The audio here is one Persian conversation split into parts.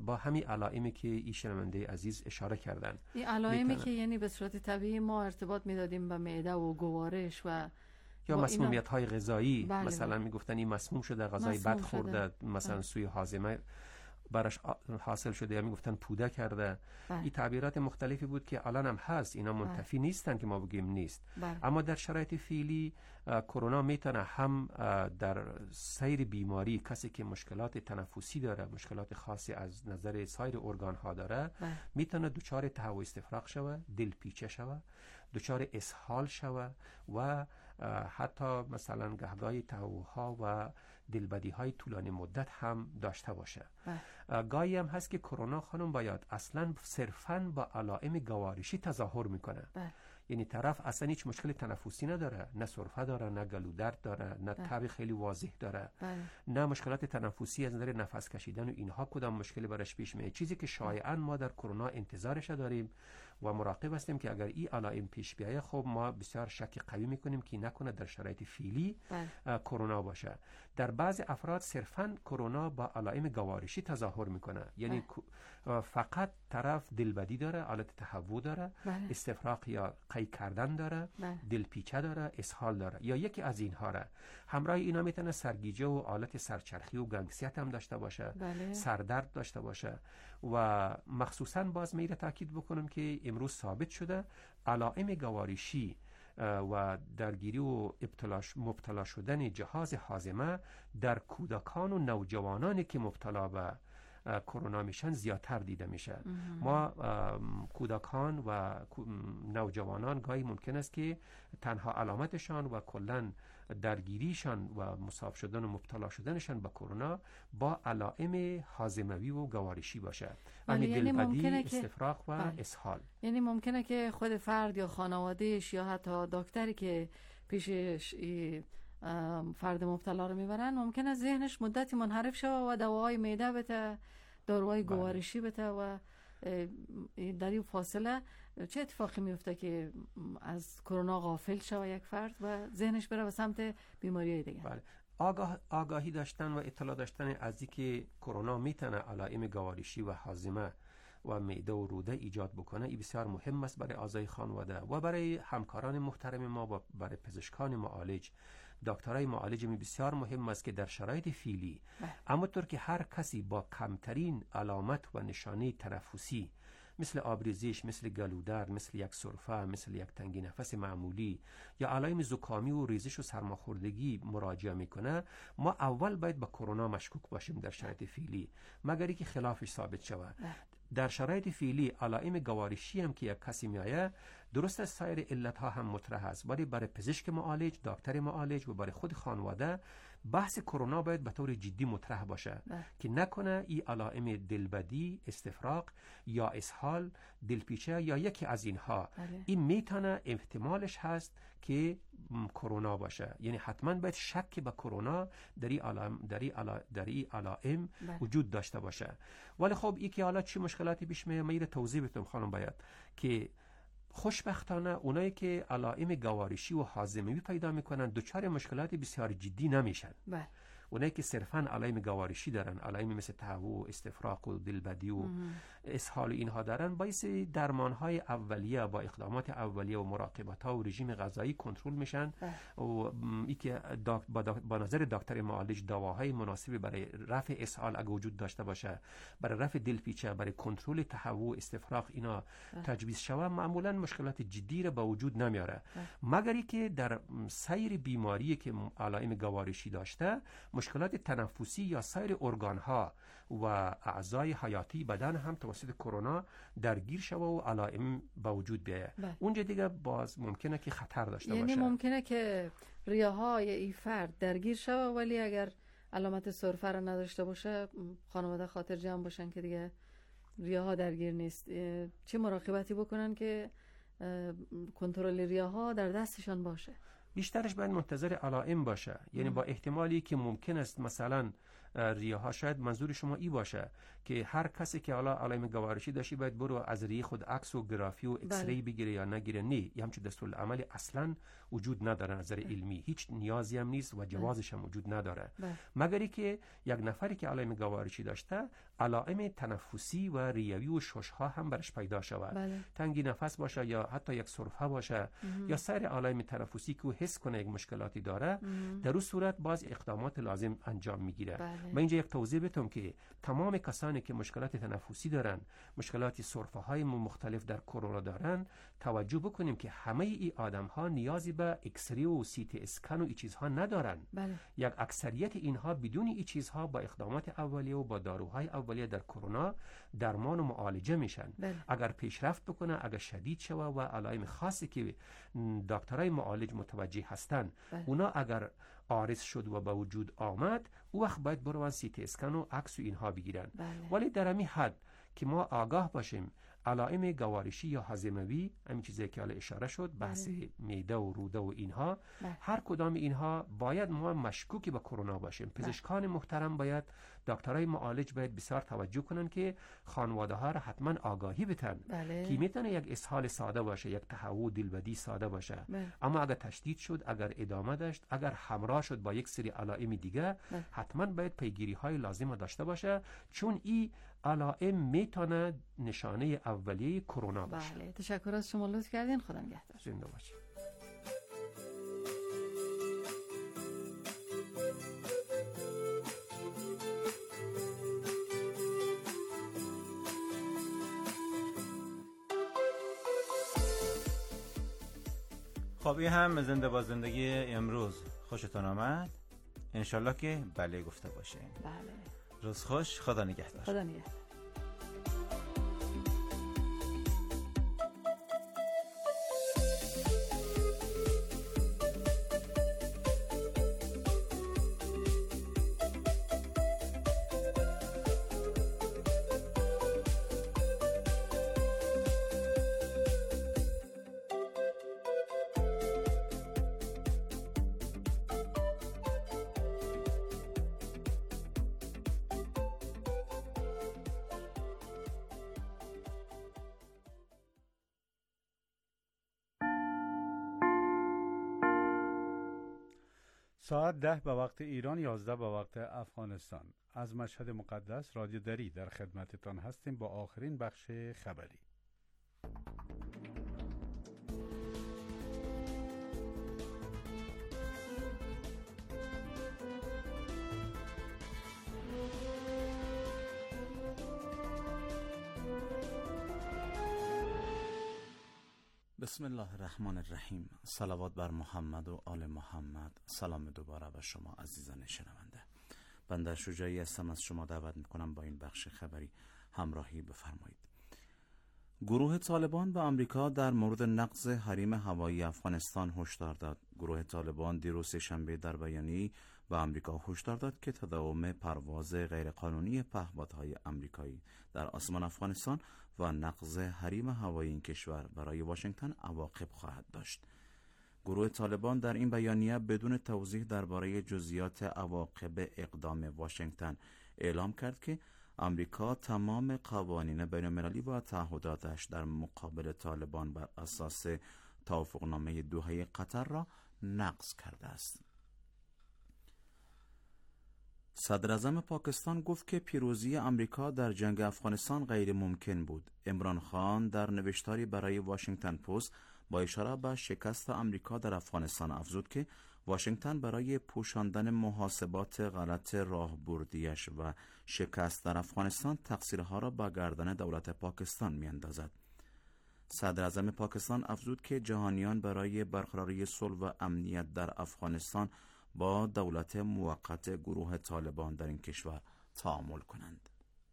با همین علائمی که این شنونده عزیز اشاره کردن. این علائمی که یعنی به صورت طبیعی ما ارتباط میدادیم به معده و گوارش و یا مسمومیت های غذایی، بله مثلا میگفتن این مسموم شده، غذای بد خورده، مثلا سوی هاضمه برش حاصل شده، یا میگفتن پوده کرده. این تعبیرات مختلفی بود که الان هم هست، اینا منتفی نیستن که ما بگیم نیست. اما در شرایط فعلی کرونا میتونه هم در سیر بیماری، کسی که مشکلات تنفسی داره، مشکلات خاصی از نظر سایر ارگان ها داره، میتونه دچار تهوع استفراغ شوه، دلپیچه شوه، دچار اسهال شوه و حتی مثلا گهگاهی تهوع ها و دلبدی های طولانی مدت هم داشته باشه. گاهی هم هست که کرونا خانم باید اصلا صرفاً با علائم گوارشی تظاهر میکنه. یعنی طرف اصلا هیچ مشکل تنفسی نداره، نه سرفه داره، نه گلو درد داره، نه تب خیلی واضح داره، نه مشکلات تنفسی از نظر نفس کشیدن و اینها کدام مشکلی برش پیش میاد. چیزی که شایعاً ما در کرونا انتظارش داریم و مراقب هستیم که اگر این علائم پیش بیاید، خب ما بسیار شک قوی میکنیم که نکنه در شرایط فعلی کرونا باشه. در بعض افراد صرفاً کرونا با علائم گوارشی تظاهر میکنه، یعنی فقط طرف دلبدی داره، حالت تهوع داره، استفراغ یا قی کردن داره، دلپیچه داره، اسهال داره، یا یکی از اینها را. همراه اینا میتونه سرگیجه و حالت سرچرخی و گنگسیت هم داشته باشه، سردرد داشته باشه. و مخصوصا باز میره تاکید بکنم که امروز ثابت شده علائم گوارشی و درگیری و مبتلا شدن جهاز هاضمه در کودکان و نوجوانانی که مبتلا به کرونا میشن زیادتر دیده میشه. ما کودکان و نوجوانان گاهی ممکن است که تنها علامتشان و کلن درگیریشان و مصاب شدن و مبتلا شدنشان به کرونا با علائم هاضموی و گوارشی باشه، یعنی دلبدی، استفراغ و اسهال. یعنی ممکنه که خود فرد یا خانوادهش یا حتی دکتری که پیشش فرد مبتلا رو میبرن ممکنه ذهنش مدتی منحرف شوه و دواهای معده بده، داروهای گوارشی بده و در این فاصله چه اتفاقی میفته که از کرونا غافل شوه یک فرد و ذهنش بره به سمت بیماریهای دیگه؟ بله. آگاهی داشتن و اطلاع داشتن از اینکه کرونا میتونه علائم گوارشی و هاضمه و معده و روده ایجاد بکنه، این بسیار مهم است برای اعضای خانواده و برای همکاران محترم ما و برای پزشکان معالج. دکترای معالج می بسیار مهم است که در شرایط فعلی، اما طور که هر کسی با کمترین علامت و نشانه تنفسی مثل آبریزش، مثل گلودرد، مثل یک سرفه، مثل یک تنگی نفس معمولی یا علائم زکامی و ریزش و سرماخوردگی مراجعه میکنه، ما اول باید به کرونا مشکوک باشیم در شرایط فعلی، مگر اینکه خلافش ثابت شود. در شرایط فعلی علائم گوارشی هم که یک کسی میایه، درست از سایر علت ها هم مطرح است، ولی برای پزشک معالج، دکتر معالج و برای خود خانواده بحث کرونا باید به طور جدی مطرح باشه که نکنه این علائم دلبدی، استفراغ یا اسهال، دلپیچه یا یکی از اینها این میتونه احتمالش هست که کرونا باشه. یعنی حتما باید شک به کرونا در این علائم وجود داشته باشه. ولی خب این که حالا چه مشکلاتی پیش میاد توضیح بدم خانم، باید که خوشبختانه اونایی که علائم گوارشی و هاضمه‌ای پیدا میکنن دچار مشکلات بسیار جدی نمیشن. اونایی که صرفاً علائم گوارشی دارن، علائم مثل تهوع، استفراغ و دلبدی و اسهال اینها دارن، باعث درمان‌های اولیه با اقدامات اولیه و مراقبت‌ها و رژیم غذایی کنترل میشن و این که با نظر دکتر معالج دواهای مناسبی برای رفع اسهال اگه وجود داشته باشه، برای رفع دلپیچه، برای کنترل تهوع، استفراغ اینا تجویز شود، معمولاً مشکلات جدی را به وجود نمیاره، مگر اینکه در سایر بیماری که علائم گوارشی داشته مشکلات تنفسی یا سایر ارگان‌ها و اعضای حیاتی بدن هم توسط کرونا درگیر شوه و علائم به وجود بیاید. اونجا دیگه باز ممکنه که خطر داشته باشه. یعنی ممکنه که ریه‌های این فرد درگیر شوه ولی اگر علامت سرفه را نداشته باشه خانواده خاطر جمع باشن که دیگه ریه‌ها درگیر نیست. چه مراقبتی بکنن که کنترل ریه‌ها در دستشان باشه؟ بیشترش باید منتظر علائم باشه، یعنی با احتمالی که ممکن است مثلا ریه ها، شاید منظور شما ای باشه که هر کسی که حالا علائم گوارشی داشتی باید برو از ریه خود عکس و گرافی و ایکس ری بگیره یا نگیره. نه، یه همچین دستورالعملی اصلا وجود نداره، نظر علمی هیچ نیازی هم نیست و جوازش هم وجود نداره، مگر اینکه یک نفری که علائم گوارشی داشته علائم تنفسی و ریوی و شش‌ها هم برش پیدا شود. بله. تنگی نفس باشه یا حتی یک سرفه باشه یا سایر علائم تنفسی که حس کنه یک مشکلاتی داره، در اون صورت باز اقدامات لازم انجام میگیره. من اینجا یک توضیح بدم که تمام کسانی که مشکلات تنفسی دارن، مشکلات سرفه های مختلف در کرونا دارن، توجه بکنیم که همه ای آدم ها نیازی به اکسری و سیتی اسکن و این چیزها ندارن. بله. یک اکثریت اینها بدون این چیزها با اقدامات اولیه و با داروهای اولیه در کرونا درمان و معالجه میشن. بله. اگر پیشرفت بکنه، اگر شدید شوه و علائم خاصی که دکترای معالج متوجه هستن، اونا اگر عارض شد و به وجود آمد، او وقت باید بروان سیتی اسکن و عکس و اینها بگیرن. ولی در همین حد که ما آگاه باشیم علائم گوارشی یا هاضمه‌ای، همین چیزی که حالا اشاره شد، بحث معده و روده و اینها، هر کدام اینها باید ما مشکوکی به کرونا باشیم. پزشکان محترم باید، دکترای معالج باید بسیار توجه کنن که خانواده ها را حتما آگاهی بدن که میتونه یک اسهال ساده باشه، یک تهوع دلبدی ساده باشه، اما اگر تشدید شد، اگر ادامه داشت، اگر همراه شد با یک سری علائم دیگه، حتما باید پیگیری های لازم داشته باشه، چون این علائم میتونه نشانه اولیه کرونا باشه. بله، تشکر از شما، لطف کردین. خدا نگهدار. زنده باشید. خب این هم زنده با زندگی امروز خوشتون آمد؟ انشالله که بله گفته باشه. بله. روز خوش. خدا نگهدار. خدا نگهدار. ساعت 10 به وقت ایران، 11 به وقت افغانستان. از مشهد مقدس رادیو دری در خدمتتان هستیم با آخرین بخش خبری. بسم الله الرحمن الرحیم. صلوات بر محمد و آل محمد. سلام دوباره به شما عزیزان شنونده. بنده شجاعی هستم، از شما دعوت میکنم با این بخش خبری همراهی بفرمایید. گروه طالبان به آمریکا در مورد نقض حریم هوایی افغانستان هشدار داد. گروه طالبان دیروز شنبه در بیانیه‌ای به آمریکا هشدار داد که تداوم پرواز غیرقانونی پهپادهای آمریکایی در آسمان افغانستان و نقض حریم هوایی این کشور برای واشنگتن عواقب خواهد داشت. گروه طالبان در این بیانیه بدون توضیح درباره جزئیات عواقب اقدام واشنگتن اعلام کرد که آمریکا تمام قوانین بین‌المللی و تعهداتش در مقابل طالبان بر اساس توافقنامه دوحه قطر را نقض کرده است. صدر اعظم پاکستان گفت که پیروزی آمریکا در جنگ افغانستان غیر ممکن بود. عمران خان در نوشتاری برای واشنگتن پست با اشاره به شکست آمریکا در افغانستان افزود که واشنگتن برای پوشاندن محاسبات غلط راهبردیش و شکست در افغانستان تقصیرها را به گردن دولت پاکستان می‌اندازد. صدر اعظم پاکستان افزود که جهانیان برای برقراری صلح و امنیت در افغانستان با دولت موقت گروه طالبان در این کشور تعامل کنند.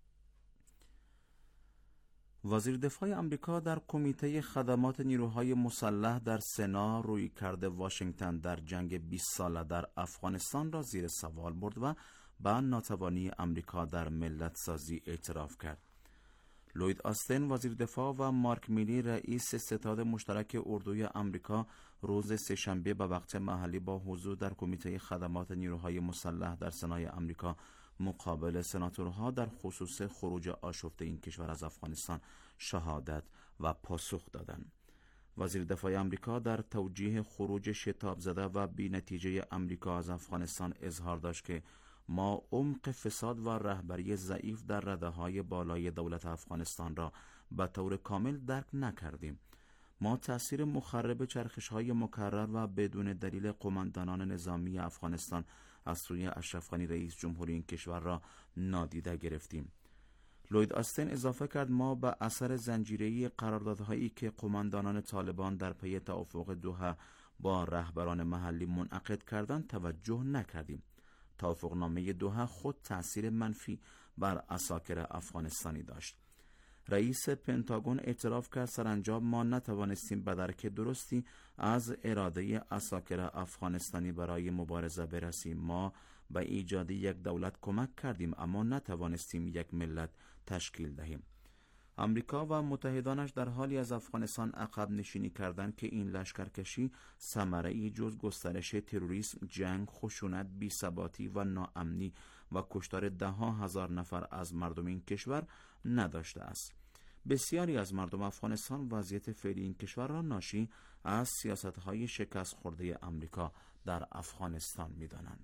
وزیر دفاع آمریکا در کمیته خدمات نیروهای مسلح در سنا رویکرد واشنگتن در جنگ 20 ساله در افغانستان را زیر سوال برد و به ناتوانی آمریکا در ملت سازی اعتراف کرد. لوید آستن وزیر دفاع و مارک میلی رئیس ستاد مشترک اردوی آمریکا روز سه‌شنبه به وقت محلی با حضور در کمیته خدمات نیروهای مسلح در سنای آمریکا مقابل سناتورها در خصوص خروج آشفته این کشور از افغانستان شهادت و پاسخ دادند. وزیر دفاع آمریکا در توجیه خروج شتاب زده و بی نتیجه آمریکا از افغانستان اظهار داشت که ما عمق فساد و رهبری ضعیف در رده‌های بالای دولت افغانستان را به طور کامل درک نکردیم. ما تأثیر مخرب چرخش‌های مکرر و بدون دلیل قماندانان نظامی افغانستان از سوی اشرف غنی رئیس جمهوری این کشور را نادیده گرفتیم. لوید آستین اضافه کرد ما به اثر زنجیره‌ای قراردادهایی که قماندانان طالبان در پی توافق دوحه با رهبران محلی منعقد کردند توجه نکردیم. توافقنامه دوحه خود تأثیر منفی بر عساکر افغانستانی داشت. رئیس پنتاگون اعتراف کرد سرانجام ما نتوانستیم به درک درستی از اراده عساکر افغانستانی برای مبارزه برسیم. ما به ایجاد یک دولت کمک کردیم اما نتوانستیم یک ملت تشکیل دهیم. امریکا و متحدانش در حالی از افغانستان عقب نشینی کردند که این لشکرکشی ثمره‌ای جز گسترش تروریسم، جنگ، خشونت، بی‌ثباتی و ناامنی و کشتار ده‌ها هزار نفر از مردم این کشور نداشته است. بسیاری از مردم افغانستان وضعیت فعلی این کشور را ناشی از سیاست‌های شکست خورده امریکا در افغانستان می‌دانند.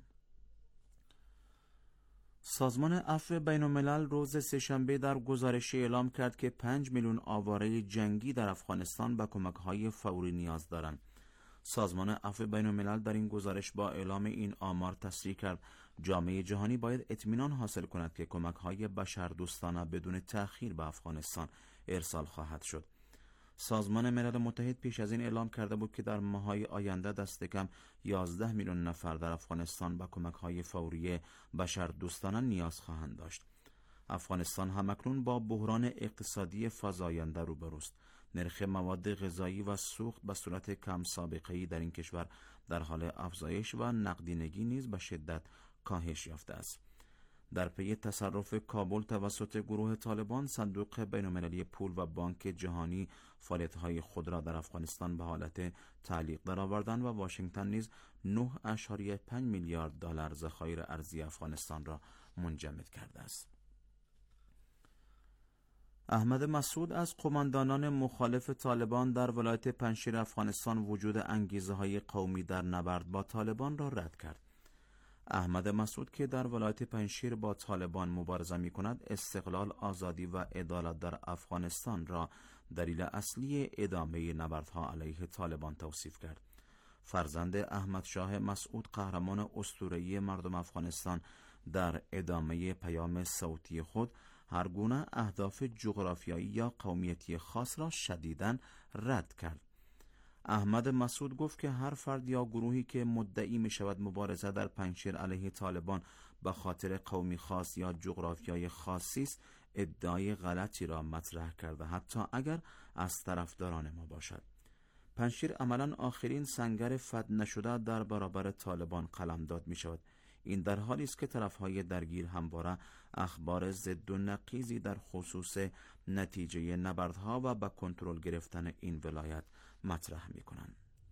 سازمان عفو بین الملل روز سه‌شنبه در گزارشی اعلام کرد که 5 میلیون آواره جنگی در افغانستان به کمک‌های فوری نیاز دارند. سازمان عفو بین الملل در این گزارش با اعلام این آمار تصریح کرد جامعه جهانی باید اطمینان حاصل کند که کمک‌های بشردوستانه بدون تأخیر به افغانستان ارسال خواهد شد. سازمان ملل متحد پیش از این اعلام کرده بود که در ماه‌های آینده دست کم 11 میلیون نفر در افغانستان به کمک‌های فوری بشردوستانه نیاز خواهند داشت. افغانستان همکنون با بحران اقتصادی فزاینده روبروست. نرخ مواد غذایی و سوخت به صورت کم سابقه‌ای در این کشور در حال افزایش و نقدینگی نیز به شدت کاهش یافته است. در پی تصرف کابل توسط گروه طالبان، صندوق بین‌المللی پول و بانک جهانی فعالیت‌های خود را در افغانستان به حالت تعلیق درآوردند و واشنگتن نیز 9.5 میلیارد دلار ذخایر ارزی افغانستان را منجمد کرده است. احمد مسعود از قماندانان مخالف طالبان در ولایت پنجشیر افغانستان وجود انگیزه‌های قومی در نبرد با طالبان را رد کرد. احمد مسعود که در ولایت پنجشیر با طالبان مبارزه می کند، استقلال، آزادی و عدالت در افغانستان را دلیل اصلی ادامه نبردها علیه طالبان توصیف کرد. فرزند احمد شاه مسعود، قهرمان اسطوره‌ای مردم افغانستان، در ادامه پیام صوتی خود هر گونه اهداف جغرافیایی یا قومیتی خاص را شدیداً رد کرد. احمد مسعود گفت که هر فرد یا گروهی که مدعی می شود مبارزه در پنجشیر علیه طالبان به خاطر قومی خاص یا جغرافیای خاصی است، ادعای غلطی را مطرح کرده، حتی اگر از طرفداران ما باشد. پنجشیر عملاً آخرین سنگر فتح نشده در برابر طالبان قلمداد می شود. این در حالی است که طرفهای درگیر همواره اخبار ضد و نقیضی در خصوص نتیجه نبردها و به کنترل گرفتن این ولایت مطرح می کنند.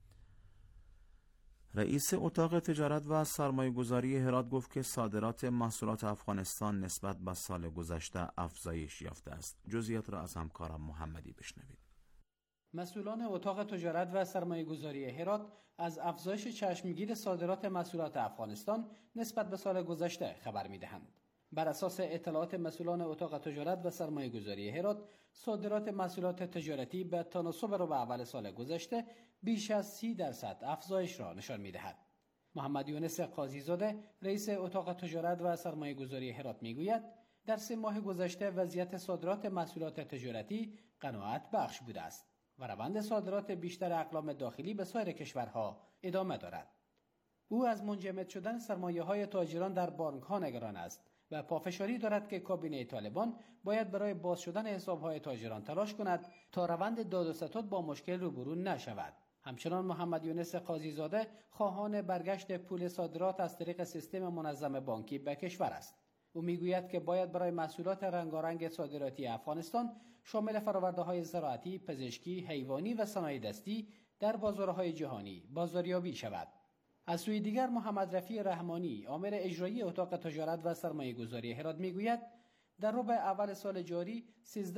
رئیس اتاق تجارت و سرمایه‌گذاری هرات گفت که صادرات محصولات افغانستان نسبت به سال گذشته افزایش یافته است. جزئیات را از همکارم محمدی بشنوید. مسئولان اتاق تجارت و سرمایه‌گذاری هرات از افزایش چشمگیر صادرات محصولات افغانستان نسبت به سال گذشته خبر می‌دهند. بر اساس اطلاعات مسئولان اتاق تجارت و سرمایه‌گذاری هرات، صادرات محصولات تجارتی به تناسب ربع اول سال گذشته بیش از 30% افزایش را نشان می‌دهد. محمد یونس قاضی‌زاده، رئیس اتاق تجارت و سرمایه‌گذاری هرات می‌گوید در 3 ماه گذشته وضعیت صادرات محصولات تجارتی قناعت بخش بوده است و روند صادرات بیشتر اقلام داخلی به سایر کشورها ادامه دارد. او از منجمد شدن سرمایه‌های تاجران در بانک‌ها نگران است و پافشاری دارد که کابینه طالبان باید برای باز شدن حساب‌های تاجران تلاش کند تا روند داد و ستد با مشکل روبرو نشود. همچنان محمد یونس قاضی‌زاده خواهان برگشت پول صادرات از طریق سیستم منظم بانکی به کشور است. او میگوید که باید برای محصولات رنگارنگ صادراتی افغانستان شامل فرآورده‌های زراعتی، پزشکی، حیوانی و صنایع دستی در بازارهای جهانی بازاریابی شود. از سوی دیگر محمد رفیع رحمانی، آمر اجرایی اتاق تجارت و سرمایه‌گذاری هرات میگوید در ربع اول سال جاری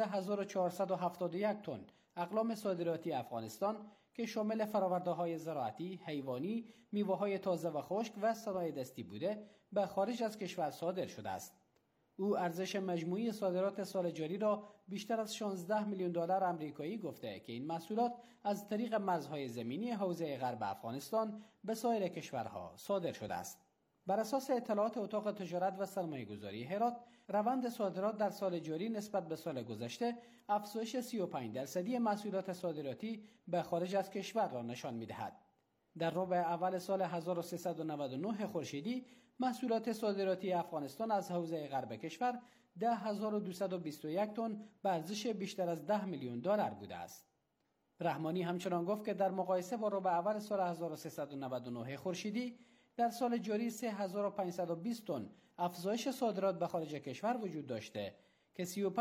13471 تن اقلام صادراتی افغانستان که شامل فرآورده‌های زراعتی، حیوانی، میوه‌های تازه و خشک و صنایع دستی بوده به خارج از کشور صادر شده است. او ارزش مجموعی صادرات سال جاری را بیشتر از 16 میلیون دلار آمریکایی گفته که این محصولات از طریق مرزهای زمینی حوزه غرب افغانستان به سایر کشورها صادر شده است. بر اساس اطلاعات اتاق تجارت و سرمایه‌گذاری هرات، روند صادرات در سال جاری نسبت به سال گذشته افزایش 35% محصولات صادراتی به خارج از کشور را نشان می‌دهد. در ربع اول سال 1399 خورشیدی محصولات صادراتی افغانستان از حوزه غرب کشور 10221 تن به ارزش بیشتر از 10 میلیون دلار بوده است. رحمانی همچنان گفت که در مقایسه با ربع اول سال 1399 خورشیدی در سال جاری 3520 تن افزایش صادرات به خارج کشور وجود داشته که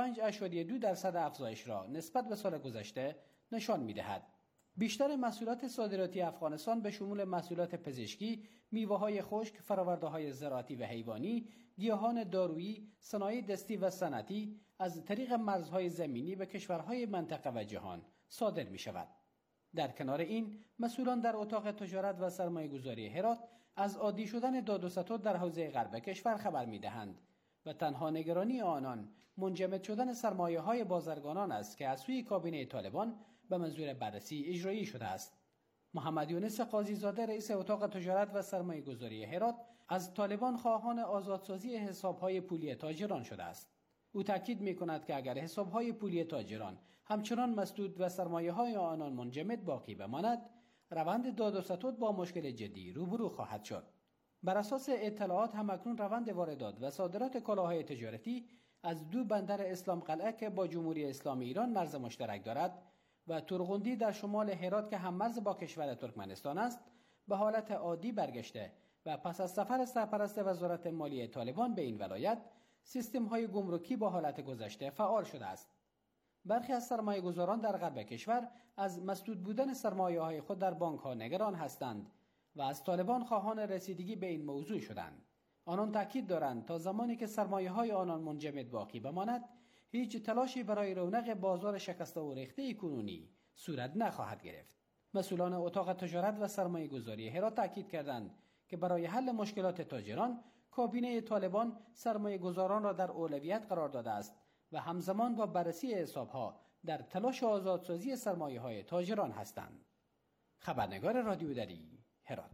35.2% افزایش را نسبت به سال گذشته نشان می‌دهد. بیشتر محصولات صادراتی افغانستان به شمول محصولات پزشکی، میوه‌های خشک، فرآورده‌های زراعتی و حیوانی، گیاهان دارویی، صنایع دستی و صنعتی از طریق مرزهای زمینی به کشورهای منطقه و جهان صادر می‌شود. در کنار این، مسئولان در اتاق تجارت و سرمایه‌گذاری هرات از عادی شدن داد و ستد در حوزه غرب کشور خبر می‌دهند و تنها نگرانی آنان منجمد شدن سرمایه‌های بازرگانان است که از سوی کابینه طالبان به منظور بررسی اجرایی شده است. محمد یونس قاضی‌زاده رئیس اتاق تجارت و سرمایه‌گذاری هرات از طالبان خواهان آزادسازی حساب‌های پولی تاجران شده است. او تاکید می‌کند که اگر حساب‌های پولی تاجران همچنان مسدود و سرمایه‌های آنان منجمد باقی بماند، روند داد و ستد با مشکل جدی روبرو خواهد شد. بر اساس اطلاعات همکنون روند واردات و صادرات کالاهای تجارتی از دو بندر اسلام قلعه که با جمهوری اسلامی ایران مرز مشترک دارد و ترغندی در شمال هرات که هم مرز با کشور ترکمنستان است به حالت عادی برگشته و پس از سفر سرپرست وزارت مالیه طالبان به این ولایت سیستم‌های گمرکی با حالت گذشته فعال شده است. برخی از سرمایه‌گذاران در غرب کشور از مسدود بودن سرمایه‌های خود در بانک‌ها نگران هستند و از طالبان خواهان رسیدگی به این موضوع شدند. آنان تاکید دارند تا زمانی که سرمایه‌های آنان منجمد باقی بماند، هیچ تلاشی برای رونق بازار شکسته و ریخته کنونی صورت نخواهد گرفت. مسئولان اتاق تجارت و سرمایه‌گذاری هرات تاکید کردند که برای حل مشکلات تاجران، کابینه طالبان سرمایه‌گذاران را در اولویت قرار داده است و همزمان با بررسی حساب‌ها در تلاش آزادسازی سرمایه‌های تاجران هستند. خبرنگار رادیو دری هرات.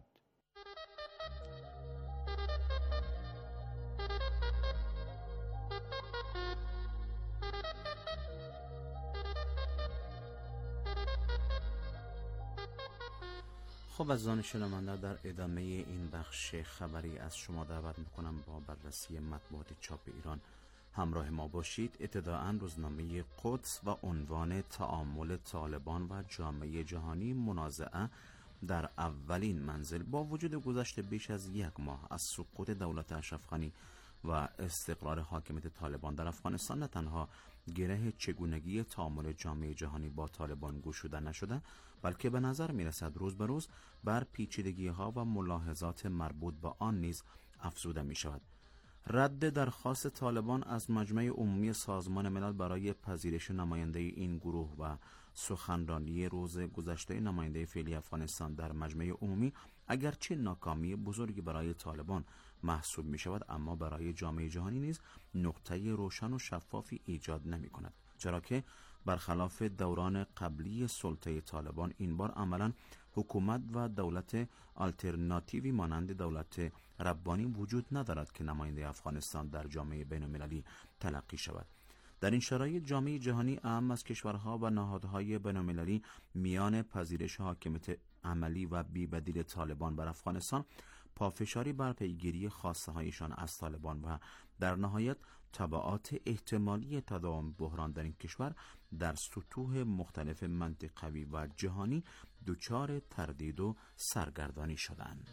خب عزیزان شنونده، در ادامه این بخش خبری از شما دعوت میکنم با بررسی مطبوعات چاپ ایران همراه ما باشید. ابتداءً روزنامه قدس و عنوان تعامل طالبان و جامعه جهانی منازعه در اولین منزل. با وجود گذشت بیش از یک ماه از سقوط دولت اشرف غنی و استقرار حاکمیت طالبان در افغانستان، نه تنها گره چگونگی تعامل جامعه جهانی با طالبان گشوده نشده، بلکه به نظر می رسد روز به روز بر پیچیدگی ها و ملاحظات مربوط به آن نیز افزوده می شود. رد درخواست طالبان از مجمع عمومی سازمان ملل برای پذیرش نماینده این گروه و سخنرانی روز گذشته نماینده فعلی افغانستان در مجمع عمومی اگرچه ناکامی بزرگی برای طالبان محسوب می شود، اما برای جامعه جهانی نیز نقطه روشن و شفافی ایجاد نمی کند، چرا که برخلاف دوران قبلی سلطه طالبان این بار عملا حکومت و دولت آلترناتیوی مانند دولت ربانی وجود ندارد که نماینده افغانستان در جامعه بین المللی تلقی شود. در این شرایط جامعه جهانی اهم از کشورها و نهادهای بین المللی میان پذیرش حاکمیت عملی و بی‌بدیل طالبان بر افغانستان، پافشاری بر پیگیری خواسته هایشان از طالبان و در نهایت تبعات احتمالی تداوم بحران در این کشور در سطوح مختلف منطقوی و جهانی دچار تردید و سرگردانی شدند.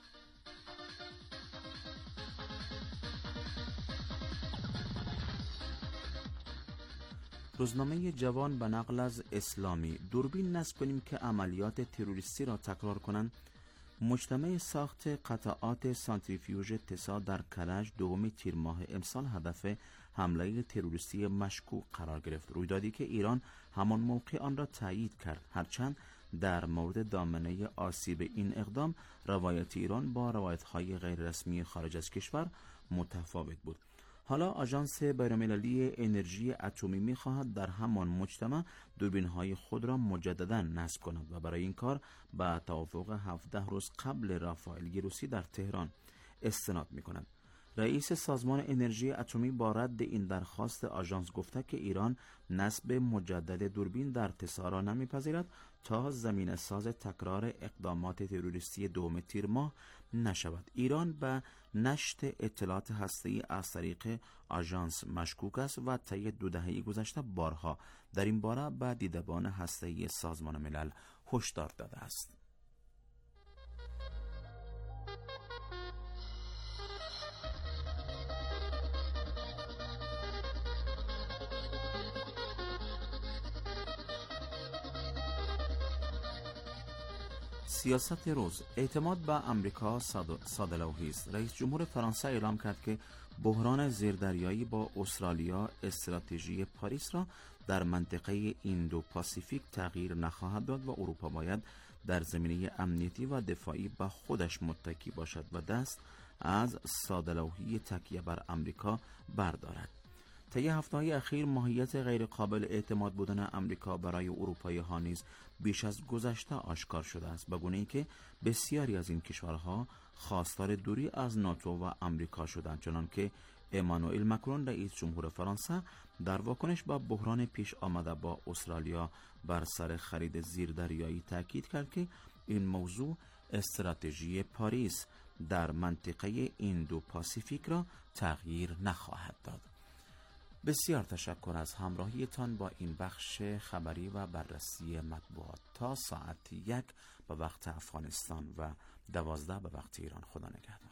روزنامه جوان به نقل از اسلامی: دوربین نصب کنیم که عملیات تروریستی را تکرار کنند. مجتمع ساخت قطعات سانتریفیوژ تسا در کرج 2 تیر ماه امسال هدف حمله تروریستی مشکوک قرار گرفت. رویدادی که ایران همان موقع آن را تایید کرد، هرچند در مورد دامنه آسیب این اقدام روایت ایران با روایت‌های غیر رسمی خارج از کشور متفاوت بود. حالا آژانس بین‌المللی انرژی اتمی می‌خواهد در همان مجتمع دوربین‌های خود را مجدداً نصب کند و برای این کار به توافق 17 روز قبل رافائل گروسی در تهران استناد می‌کند. رئیس سازمان انرژی اتمی با رد این درخواست آژانس گفته که ایران نصب مجدد دوربین در تسا را نمی‌پذیرد تا زمینه ساز تکرار اقدامات تروریستی 2 تیر ماه نشود. ایران به نشر اطلاعات هسته‌ای از طریق آژانس مشکوک است و طی 2 دهه گذشته بارها در این باره به دیدبان هسته‌ای سازمان ملل هشدار داده است. سیاست روز. اعتماد به آمریکا ساده لوحی است. رئیس جمهور فرانسه اعلام کرد که بحران زیردریایی با استرالیا استراتژی پاریس را در منطقه ایندو پاسیفیک تغییر نخواهد داد و اروپا باید در زمینه امنیتی و دفاعی به خودش متکی باشد و دست از ساده لوحی تکیه بر آمریکا بردارد. طی هفته‌های اخیر ماهیت غیر قابل اعتماد بودن آمریکا برای اروپایی ها نیز بیش از گذشته آشکار شده است، به گونه‌ای که بسیاری از این کشورها خواستار دوری از ناتو و آمریکا شدند، چنانکه امانوئل مکرون رئیس جمهور فرانسه در واکنش به بحران پیش آمده با استرالیا بر سر خرید زیردریایی تاکید کرد که این موضوع استراتژی پاریس در منطقه ایندو پاسیفیک را تغییر نخواهد داد. بسیار تشکر از همراهیتان با این بخش خبری و بررسی مطبوعات. تا ساعت 1 به وقت افغانستان و 12 به وقت ایران. خدا نگهدار.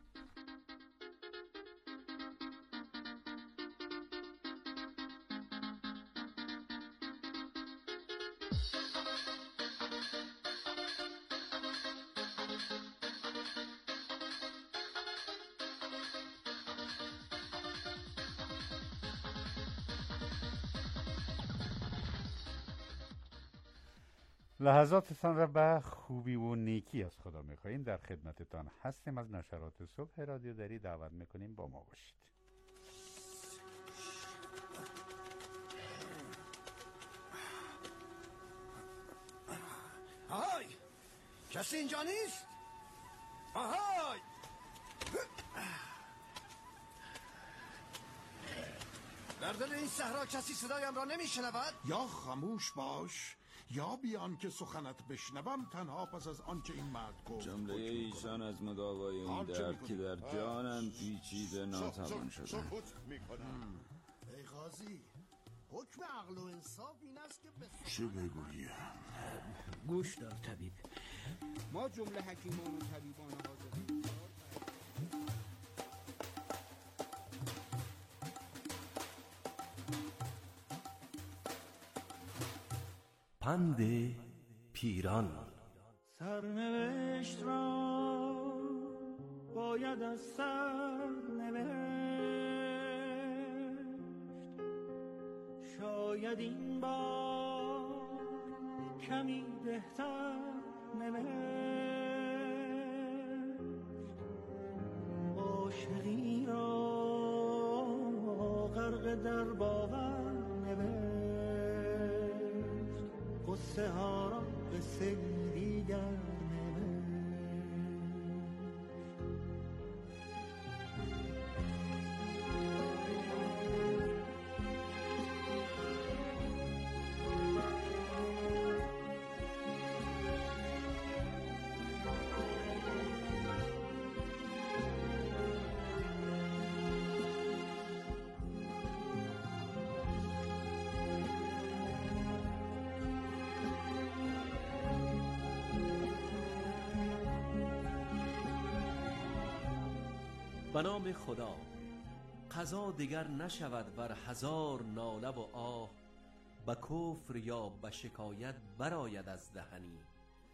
لحظاتتان را به خوبی و نیکی از خدا می‌خواهیم. در خدمتتان هستیم. از نشرات صبح رادیو دری دعوت می‌کنیم با ما باشید. آهای، کسی اینجا نیست؟ آهای، در دل این صحرا کسی صدایم را نمی‌شنود؟ یا خاموش باش یا بیان که سخنت بشنوم، تنها پس از آنچه این مرد گفت. جمله ایشان از مداوای این درد که در جانم پیچیده ناتوان شده. ای قاضی، حکم عقل و انصاف این است که چه بگویم؟ گوش دار طبیب. ما جمله حکیمان و طبیبان حاضرین پند پیران. سرنوشت را باید از سر نوشت، شاید این بار کمی بهتر نوشت. عاشقی را غرق در باور نوشت، قصه ها را قصه دیگر به نام خدا. قضا دیگر نشود بر هزار ناله و آه، به کفر یا به شکایت براید از دهنی.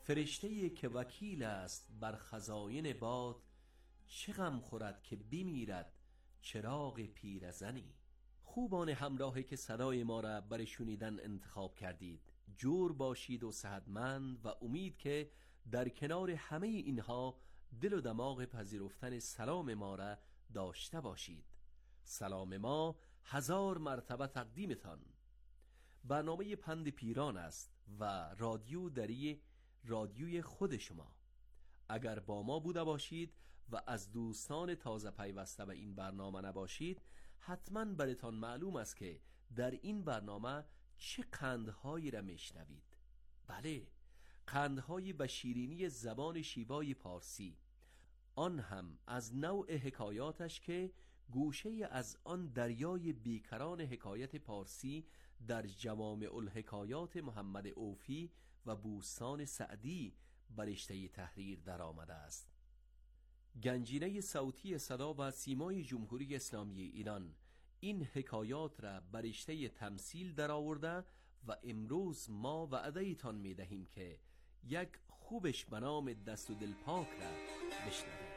فرشته که وکیل است بر خزاین باد، چه غم خورد که بمیرد چراغ پیرزنی. خوبان همراهی که صدای ما را برای شنیدن انتخاب کردید، جور باشید و صحتمند و امید که در کنار همه اینها دل و دماغ پذیرفتن سلام ما را داشته باشید. سلام ما 1000 مرتبه تقدیمتان. برنامه پند پیران است و رادیو دری رادیوی خود شما. اگر با ما بوده باشید و از دوستان تازه پیوسته به این برنامه نباشید، حتما براتان معلوم است که در این برنامه چه قندهایی را میشنوید. بله، قندهایی به شیرینی زبان شیوای پارسی، آن هم از نوع حکایاتش که گوشه از آن دریای بیکران حکایت پارسی در جوامع الحکایات محمد اوفی و بوستان سعدی بر رشته تحریر در آمده است. گنجینه صوتی صدا و سیمای جمهوری اسلامی ایران این حکایات را بر رشته تمثیل در آورده و امروز ما وعده تان می دهیم که یک خوبش به نام دست و دل پاک را بشنوید.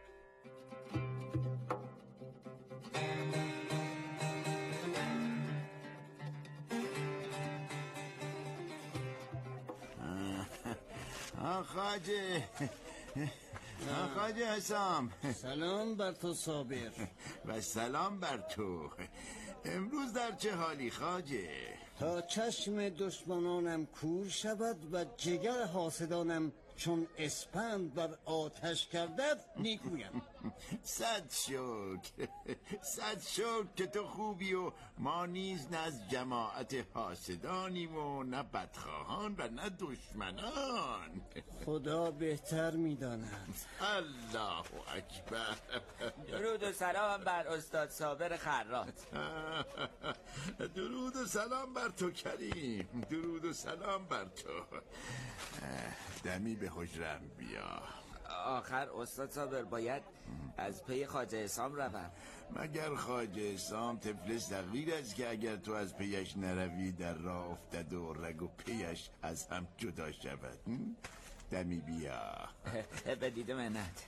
خواجه حسام، سلام بر تو صابر. و سلام بر تو. امروز در چه حالی خواجه؟ تا چشم دشمنانم کور شود و جگر حاسدانم چون اسپند بر آتش کردد نیکویم. صد شکر که تو خوبی و ما نیز نه از جماعت حاسدانیم و نه بدخواهان و نه دشمنان. خدا بهتر میداند. الله اکبر. درود و سلام بر استاد صابر خراط. درود و سلام بر تو کریم. درود و سلام بر تو. دمی به حجرم بیا. آخر استاد صابر باید از پی خواجه حسام روم. مگر خواجه حسام طفل صغیر است که اگر تو از پیش نروی در راه افتد و رگ و پیش از هم جدا شود. دمی بیا. به دید منت.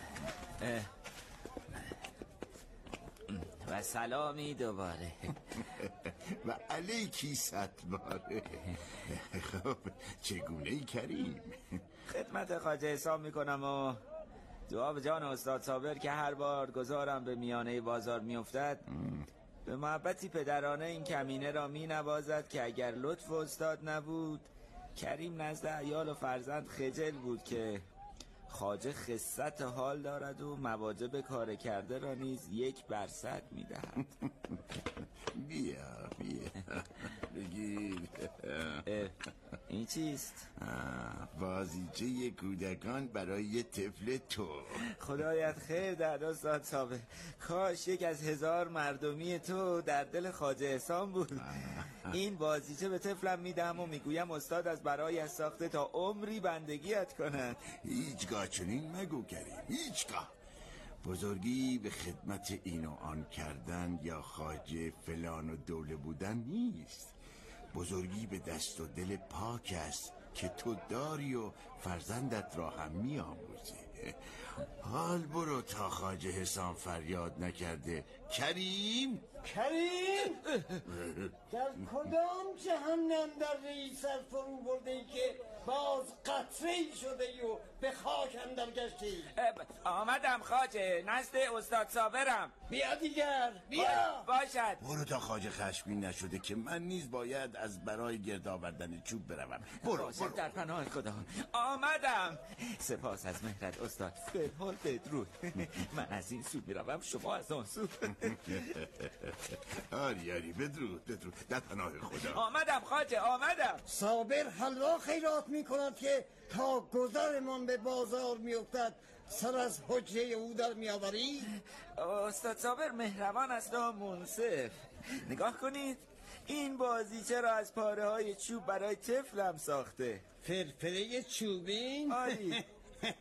و سلامی دوباره. و علیکی 100 باره. خب چگونه ای کریم؟ خدمت خواجه حسام میکنم و دعا به جان استاد صابر که هر بار گذارم به میانه بازار میافتد به محبتی پدرانه این کمینه را می نوازد که اگر لطف استاد نبود کریم نزد عیال و فرزند خجل بود که خواجه خست حال دارد و مواجب کار کرده را نیز 1% میدهد. بیا بگیر. این چیست؟ بازیچه کودکان برای طفل تو. خدایت خیر دهد استاد صابر. کاش یک از 1000 مردمی تو در دل خواجه حسام بود. این بازیچه به طفلم میدم و میگویم استاد از برایش ساخته تا عمری بندگیت کنند. هیچگاه چنین مگو کریم، هیچگاه. بزرگی به خدمت این و آن کردن یا خواجه فلان و دوله بودن نیست. بزرگی به دست و دل پاک است که تو داری و فرزندت را هم می آموزی. حال برو تا خواجه حسام فریاد نکرده کریم در کدام جهنم در ریسر فرو برده ای که باز قطره‌ای شده ای و به خاک اندر گشتی؟ آمدم خواجه، نزد استاد صابرم. بیا دیگر، بیا. باشد. برو تا خواجه خشمگین نشده که من نیز باید از برای گرد آوردن چوب بروم. برو در پناه خدا. آمدم. سپاس از مهرت استاد. به حال بدرود. من از این سو میروم، شما از آن سو. آری بدرود در پناه خدا. آمدم خواجه، آمدم. صابر حلوا خیرات میکند که تا گذرمان به بازار میافتد سر از حجره او در میآوری؟ استاد صابر مهربان است و منصف. نگاه کنید، این بازیچه را از پاره های چوب برای طفلم ساخته. فرفره چوبین؟ آری.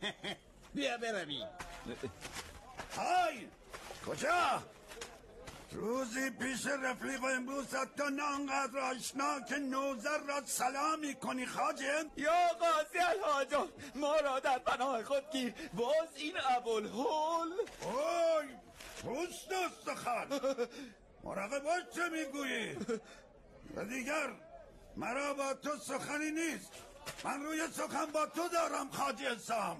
بیا برویم. های کجا؟ روزی پیش رفیق امروز تو نانقدر آشنا که نوذر را سلام میکنی خواجه؟ یا قاضی الحاجات ما را در پناه خود گیر. باز این ابوالهول. اوی پوست استخوان مراقب باش چه میگویی. و دیگر مرا با تو سخنی نیست. من روی سخن با تو دارم خواجه سام.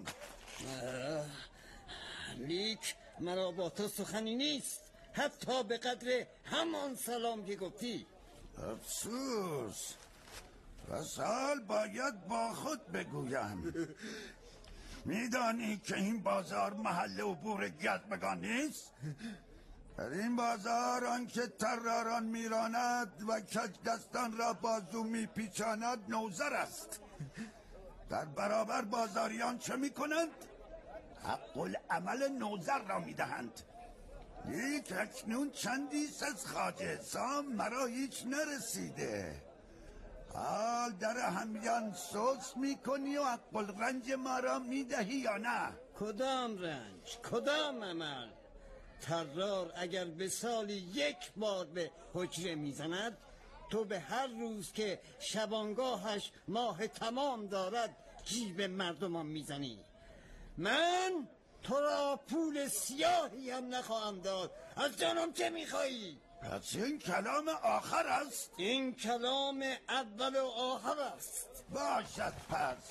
لیک مرا با تو سخنی نیست، حتی به قدر همان سلام که گفتی. افسوس و سال باید با خود بگویم. میدانی که این بازار محل عبور گزمگان نیست؟ در این بازار آنکه طراران میراند و کج دستان را بازو میپیچاند نوذر است. در برابر بازاریان چه میکنند؟ حق العمل نوذر را میدهند. لیک اکنون چندیست از خواجه سام مرا هیچ نرسیده. حال در همیان سوس میکنی و حق الرنج ما را میدهی یا نه؟ کدام رنج؟ کدام عمل؟ طرار اگر به سالی یک بار به حجره میزند، تو به هر روز که شبانگاهش ماه تمام دارد جیب مردمان میزنی. من تو را پول سیاهی هم نخواهم داد. از جانم چه میخوایی؟ پس این کلام آخر است؟ این کلام اول و آخر است. باشد پس.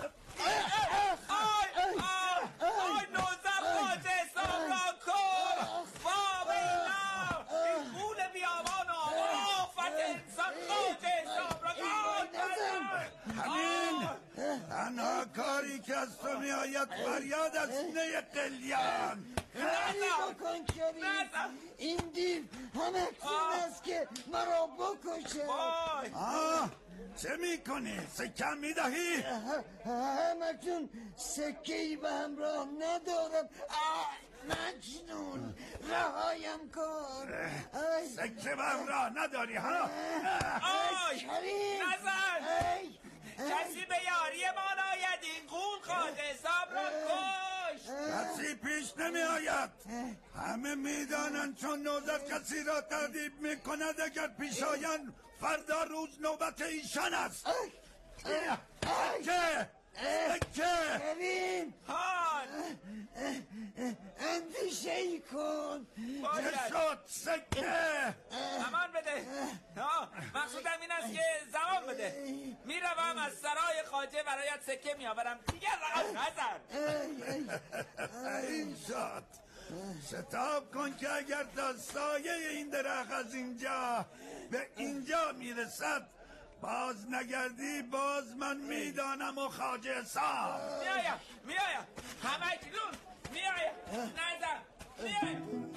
آی نوذر خواجه سام را کن. وابینا این پول بیامان و آفت انسان خواجه سام را کن. همین تنها کاری که از تو می آید فریاد از نی قلیان. خیلی بکن کریم. این دیو همکنون است که مرا بکشه. چه می کنی؟ سکم می دهی؟ همکنون سکهی به همراه ندارم. مجنون رهایم کن. سکه به همراه نداری ها؟ آی نزن. کسی به یاری ما ناید. این خون خواجه سام را کش. کسی پیش نمی آید. همه میدانند چون نوذر کسی را تردیب می کند اگر پیش آیند فردا روز نوبت ایشان است. سکه کریم اندیشه ای کن. چه شد سکه؟ زمان بده. مقصودم این است که زمان بده. میروم از سرای خواجه برایت سکه میآورم. دیگر رقم نزن. این شد. شتاب کن که اگر تا سایه این درخت از اینجا به اینجا میرسد باز نگردی باز من میدانم و خواجه سام. میایم همکنون میایم. نزن میایم.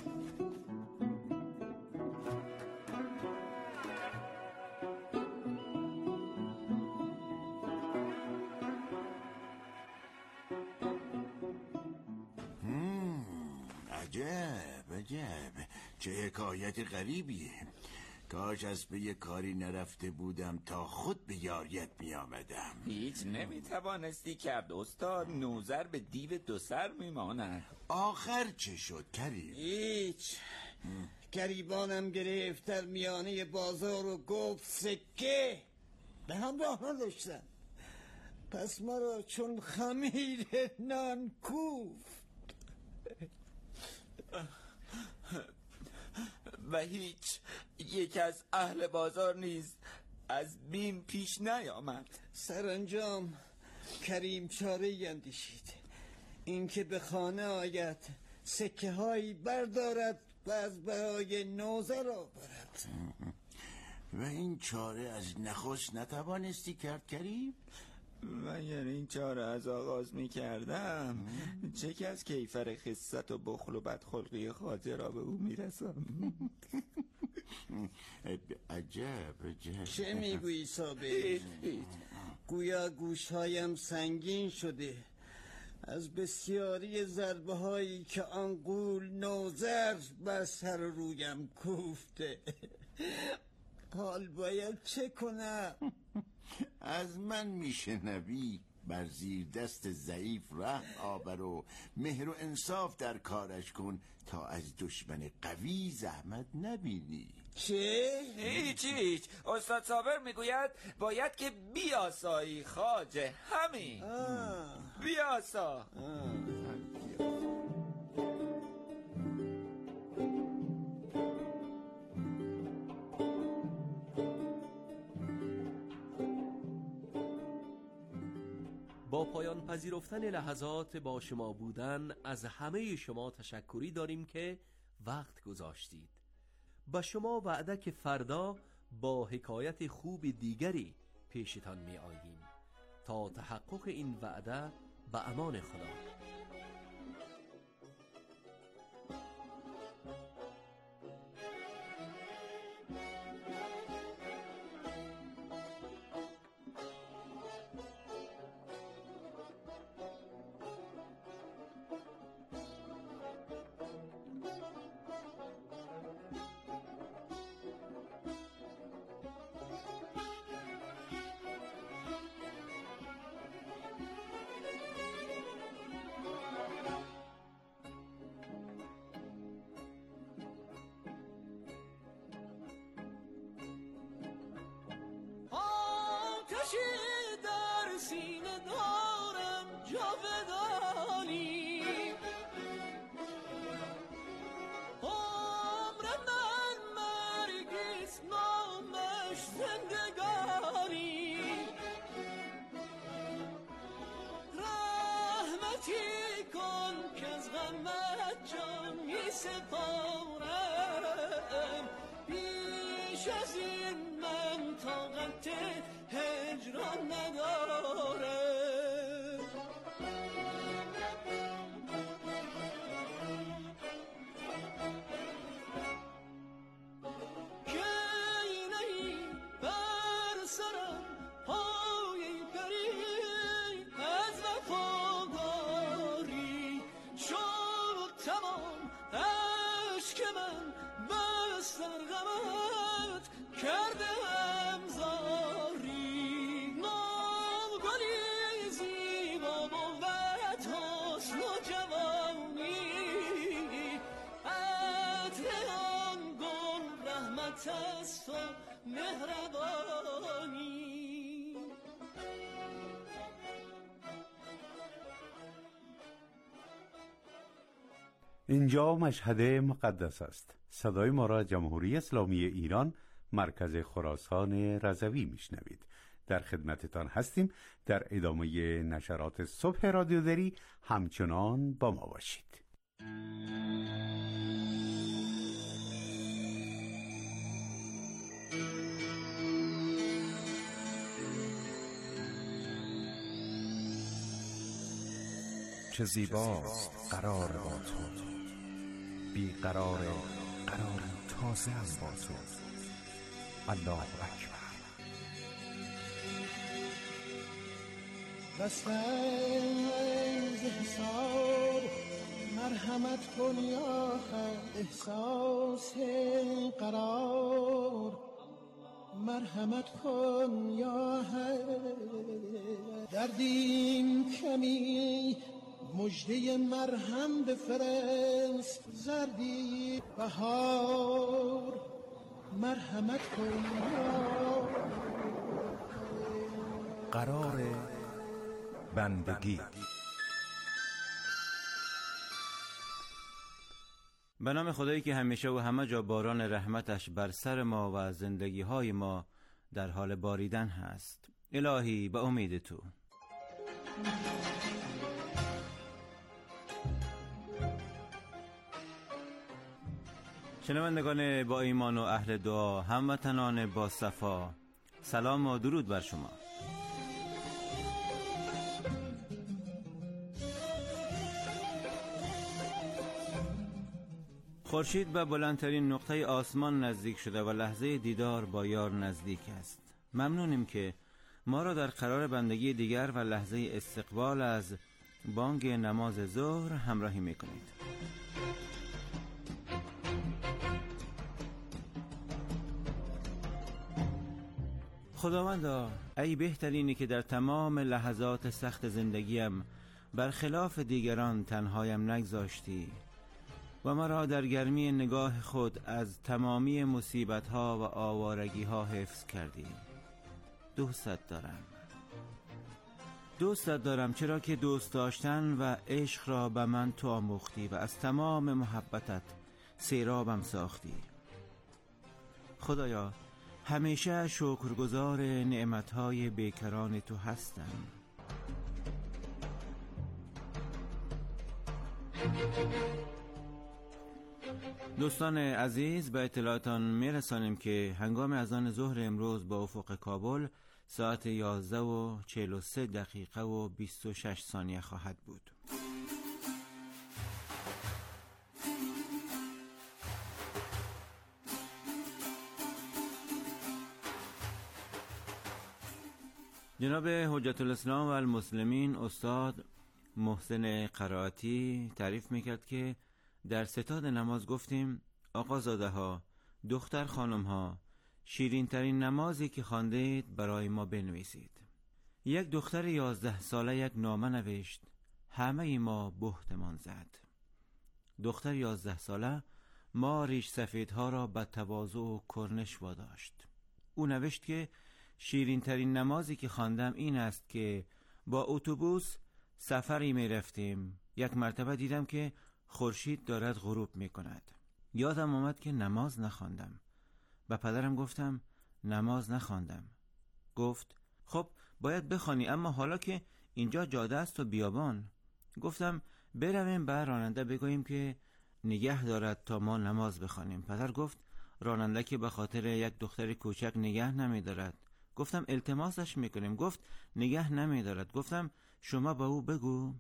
عجب چه حکایت غریبیه. کاش از به کاری نرفته بودم تا خود به یاریت می آمدم. هیچ نمیتوانستی کرد استاد. نوذر به دیو دو سر میماند. آخر چه شد کریم؟ هیچ. گریبانم گرفت در میانه بازار و گفت سکه. به همراه نداشتم. پس مرا چون خمیر نان کوفت. و هیچ یک از اهل بازار نیز از بیم پیش نیامد. سرانجام کریم چاره اندیشید. اینکه به خانه آید سکه هایی بردارد و از برای نوذر آورد. و این چاره از نخست نتوانستی کرد کریم؟ مگر این چاره از آغاز می کردم چه کس کیفر خست و بخل و بدخلقی خواجه را به او می رسم. عجب. چه میگویی صابر؟ گویا گوشهایم سنگین شده از بسیاری ضربه هایی که آن غول نوذر بر سر رویم کوفته. حال باید چه کنم؟ از من میشنوی بر زیر دست ضعیف رحم آور و مهر و انصاف در کارش کن تا از دشمن قوی زحمت نبینی. چه؟ هیچ استاد صابر میگوید باید که بیاسایی خواجه، همین بیاسا. با پایان پذیرفتن لحظات با شما بودن از همه شما تشکری داریم که وقت گذاشتید. با شما وعده که فردا با حکایت خوب دیگری پیشتان می آییم. تا تحقق این وعده به امان خدا. در سینه دارم جاودانی، عمر من مرگیست نامش زندگانی، رحمتی کن که از غمت جان می سپارم، بیش از این من طاقت هجران نداره. که نهی بر سرم پای پری از وفاداری، شد تمام عشق من بس در غمت کرده مهربانی. اینجا مشهد مقدس است. صدای ما را جمهوری اسلامی ایران مرکز خراسان رضوی میشنوید. در خدمتتان هستیم. در ادامه نشرات صبح رادیو دری همچنان با ما باشید. چه زیباست قرار با تو، بی قرار قراری تازه هم با تو. الله اکبر. بسته از حساب مرحمت کن یا خیر، احساس قرار مرحمت کن یا خیر، دردیم کمی مجده مرهم بفرست، زردی بهار مرحمت کن یا قرار بندگی. به نام خدایی که همیشه و همه جا باران رحمتش بر سر ما و زندگی های ما در حال باریدن هست. الهی به امید تو. شنوندگان با ایمان و اهل دعا، هموطنان با صفا، سلام و درود بر شما. خورشید به بلندترین نقطه آسمان نزدیک شده و لحظه دیدار با یار نزدیک است. ممنونیم که ما را در قرار بندگی دیگر و لحظه استقبال از بانگ نماز ظهر همراهی میکنید. خداوندا، ای بهترینی که در تمام لحظات سخت زندگیم برخلاف دیگران تنهایم نگذاشتی و مرا در گرمی نگاه خود از تمامی مصیبت‌ها و آوارگی‌ها حفظ کردی. دوست دارم چرا که دوست داشتن و عشق را به من تو آموختی و از تمام محبتت سیرابم ساختی. خدایا، همیشه شکرگزار نعمتهای بیکران تو هستم. دوستان عزیز، به اطلاعاتان میرسانیم که هنگام اذان ظهر امروز با افق کابل ساعت 11:43 و 26 ثانیه خواهد بود. جناب حجت الاسلام و المسلمین استاد محسن قرائتی تعریف میکرد که در ستاد نماز گفتیم: آقازاده ها، دختر خانم ها، شیرین ترین نمازی که خواندید برای ما بنویسید. یک دختر 11 ساله یک نامه نوشت، همه ما بهتمان زد. دختر 11 ساله ما ریش سفیدها را به تواضع و کرنش واداشت. او نوشت که شیرین ترین نمازی که خواندم این است که با اتوبوس سفری می رفتیم. یک مرتبه دیدم که خورشید دارد غروب می کند. یادم آمد که نماز نخواندم. به پدرم گفتم نماز نخواندم. گفت خب باید بخوانی، اما حالا که اینجا جاده است و بیابان. گفتم برویم به راننده بگوییم که نگه دارد تا ما نماز بخوانیم. پدر گفت راننده که به خاطر یک دختر کوچک نگه نمی دارد. گفتم التماسش میکنیم. گفت نگه نمی دارد. گفتم شما با او بگو.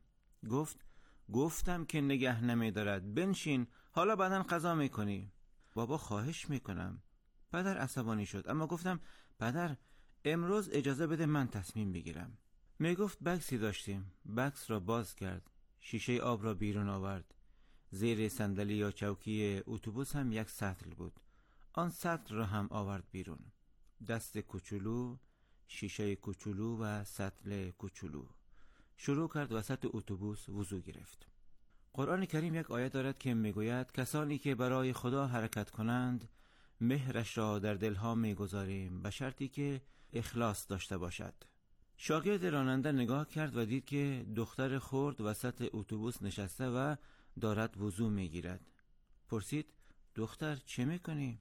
گفتم که نگه نمی دارد، بنشین، حالا بعداً قضا میکنی. بابا خواهش میکنم. پدر عصبانی شد، اما گفتم پدر امروز اجازه بده من تصمیم بگیرم. میگفت بکسی داشتیم. بکس را باز کرد، شیشه آب را بیرون آورد. زیر صندلی یا چوکی اتوبوس هم یک سطل بود. آن سطل را هم آورد بیرون. دست کوچولو، شیشه کوچولو و سطل کوچولو. شروع کرد وسط اتوبوس وضو گرفت. قرآن کریم یک آیه دارد که میگوید کسانی که برای خدا حرکت کنند مهرش را در دلها میگذاریم به شرطی که اخلاص داشته باشد. شاگرد راننده نگاه کرد و دید که دختر خرد وسط اتوبوس نشسته و دارد وضو میگیرد. پرسید دختر چه میکنی؟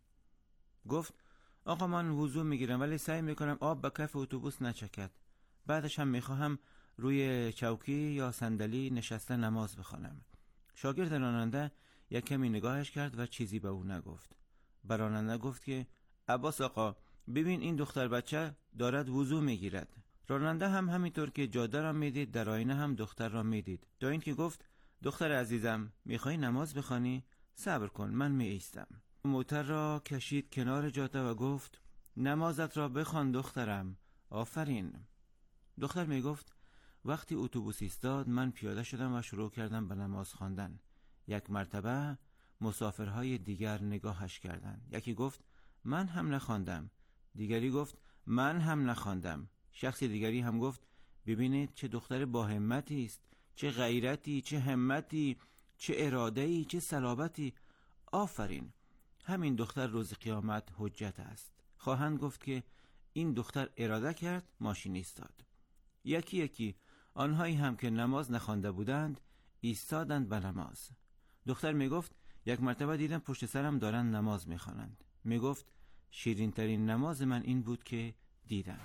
گفت آقا من وضو میگیرم ولی سعی میکنم آب به کف اتوبوس نچکد. بعدش هم میخواهم روی چوکی یا صندلی نشسته نماز بخوانم. شاگرد راننده یک کمی نگاهش کرد و چیزی به او نگفت. به راننده گفت که عباس آقا ببین این دختر بچه دارد وضو میگیرد. راننده هم همینطور که جاده را میدید در آینه هم دختر را میدید، تا اینکه گفت دختر عزیزم میخوای نماز بخوانی؟ صبر کن من می ایستم. موتر را کشید کنار جاده و گفت نمازت را بخوان دخترم، آفرین. دختر می گفت وقتی اتوبوس ایستاد من پیاده شدم و شروع کردم به نماز خواندن. یک مرتبه مسافرهای دیگر نگاهش کردند. یکی گفت من هم نخواندم. دیگری گفت من هم نخواندم. شخص دیگری هم گفت ببینید چه دختر با همتی است، چه غیرتی، چه همتی، چه اراده‌ای، چه صلابتی. آفرین، همین دختر روز قیامت حجت است. خواهند گفت که این دختر اراده کرد ماشین ایستاد. یکی یکی آنهایی هم که نماز نخوانده بودند ایستادند به نماز. دختر می گفت یک مرتبه دیدم پشت سرم دارن نماز می خوانند. می گفت شیرین ترین نماز من این بود که دیدم.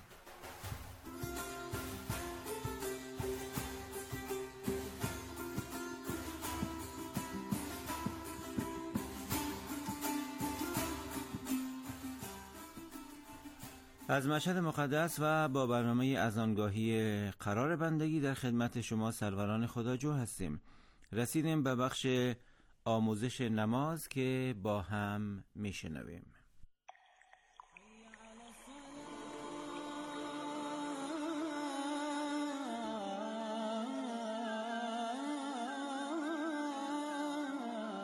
از مشهد مقدس و با برنامه اذانگاهی قرار بندگی در خدمت شما سروران خداجو هستیم. رسیدیم به بخش آموزش نماز که با هم میشنویم.